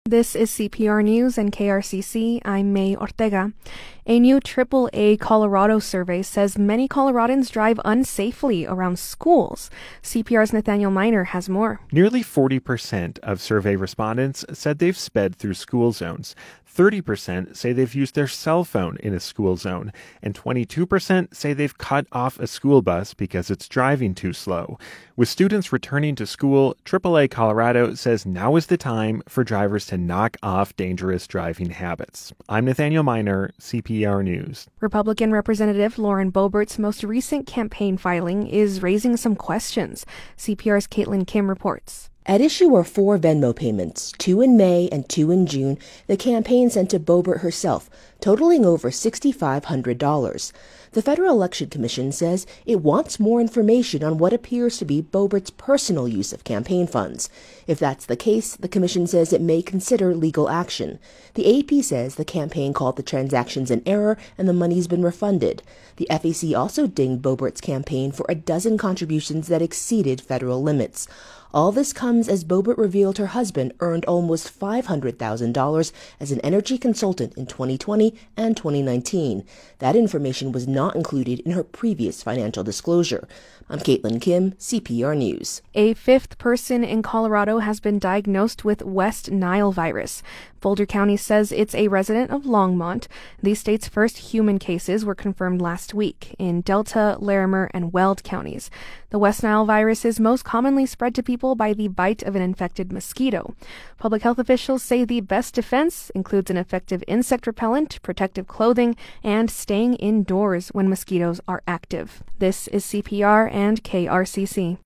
This is CPR News and KRCC. I'm May Ortega. A new AAA Colorado survey says many Coloradans drive unsafely around schools. CPR's Nathaniel Miner has more. Nearly 40% of survey respondents said they've sped through school zones. 30% say they've used their cell phone in a school zone, and 22% say they've cut off a school bus because it's driving too slow. With students returning to school, AAA Colorado says now is the time for drivers to knock off dangerous driving habits. I'm Nathaniel Miner, CPR News. Republican Representative Lauren Boebert's most recent campaign filing is raising some questions. CPR's Caitlin Kim reports. At issue are 4 Venmo payments, 2 in May and 2 in June, the campaign sent to Boebert herself, totaling over $6,500. The Federal Election Commission says it wants more information on what appears to be Boebert's personal use of campaign funds. If that's the case, the commission says it may consider legal action. The AP says the campaign called the transactions an error and the money's been refunded. The FEC also dinged Boebert's campaign for a dozen contributions that exceeded federal limits. All this comes as Boebert revealed her husband earned almost $500,000 as an energy consultant in 2020 and 2019. That information was not included in her previous financial disclosure. I'm Caitlin Kim, CPR News. A 5th person in Colorado has been diagnosed with West Nile virus. Boulder County says it's a resident of Longmont. The state's first human cases were confirmed last week in Delta, Larimer, and Weld counties. The West Nile virus is most commonly spread to people by the bite of an infected mosquito. Public health officials say the best defense includes an effective insect repellent, protective clothing, and staying indoors when mosquitoes are active. This is CPR and KRCC.